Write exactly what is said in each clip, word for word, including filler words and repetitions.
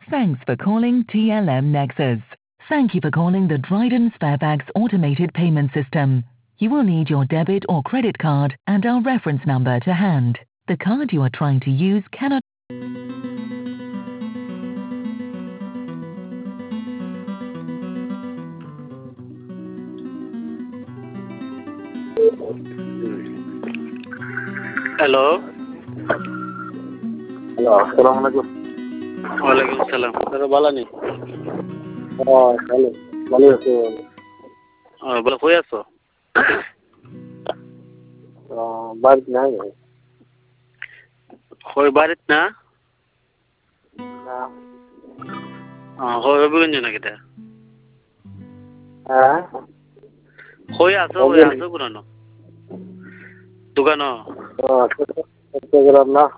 Thanks for calling T L M Nexus. Thank you for calling the Dryden Sparebags automated payment system. You will need your debit or credit card and our reference number to hand. The card you are trying to use cannot... hello hello আসসালামু আলাইকুম। ওয়ালাইকুম আসসালাম। দাদা ভালো নেই? হ্যাঁ ভালো ভালো আছো? বলে কই আছো? বাড়িতে নাই। কই বাড়িত না? না। হয় হবিগঞ্জ নাকি তা? হ্যাঁ কই আছো? কই আছো কোন দোকান? চট্টগ্রাম না?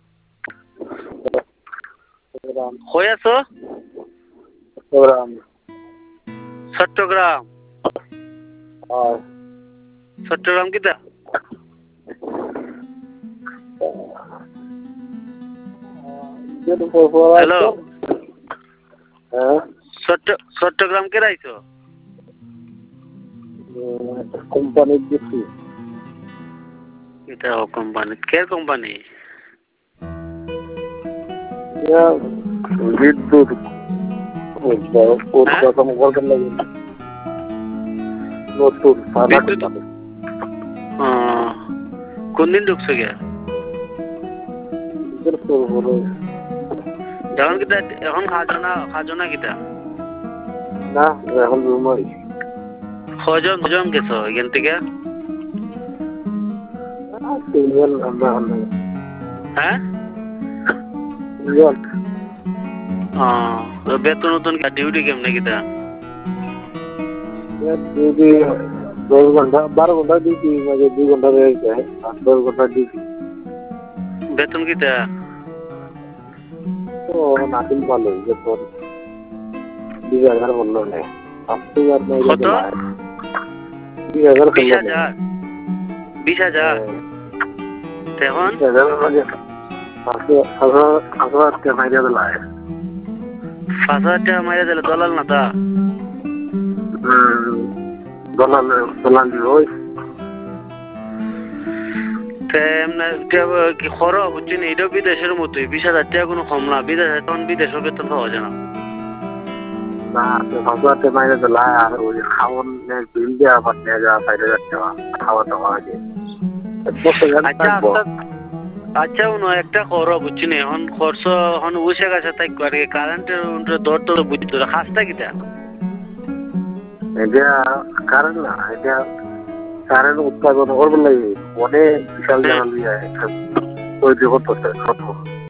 কই আছো? চট্টগ্রাম। চট্টগ্রাম? হ্যাঁ। চট্টগ্রাম কিতা? হ্যালো হ্যাঁ চট্টগ্রাম কে রাইছো? কোম্পানি দিছি। এটা কোম্পানি কে কোম্পানি? বিদ্যুৎ উৎপাদন করতে লাগে নতুন কোন দিন ঢুকছো গে? এখন কিতা এখন খাজনা খাজনা কিতা? না এখন রুমাই। কজন কজন গেছো এখান থেকে? হ্যাঁ বেতন নতুন ডিউটি কেমনে কিতা? ডিউটি দশ ঘন্টা বারো ঘন্টা ডিউটি মাঝে দুই ঘন্টা রয়েছে আর দশ ঘন্টা ডিউটি। বেতন কিতা? তো নাতিল ভালো বেতন বিশ হাজার বললো নেই। কত? বিশ হাজার বিশ হাজার বিশ হাজার এখন পাঁচ হাজার টাকা মাইরা দিল। পাঁচ হাজার টাকা মাইরা দিলে দলাল না তা? দলাল দলাল দিব কি খর বুঝছি না। এটাও বিদেশের মতোই বিশ হাজার টাকা কোনো কম না। বিদেশ তখন বিদেশের বেতন পাওয়া যায় না। না পাঁচ হাজার টাকা মাইরা দিল আর ওই খাওয়ান বিল দেওয়া আবার নিয়ে যাওয়া চার হাজার টাকা খাওয়া দাওয়া আগে। আচ্ছা আচ্ছা উনো একটা খর বুঝছি না। এখন খরচ এখন উঠে গেছে তাই আর কি কারেন্টের দর তো বুঝি তোরা খাসটা কিটা? এটা কারেন্ট না, এটা কারেন্ট উৎপাদন করবার লাগে অনেক বিশাল জায়গা দিয়ে ওই যে করতেছে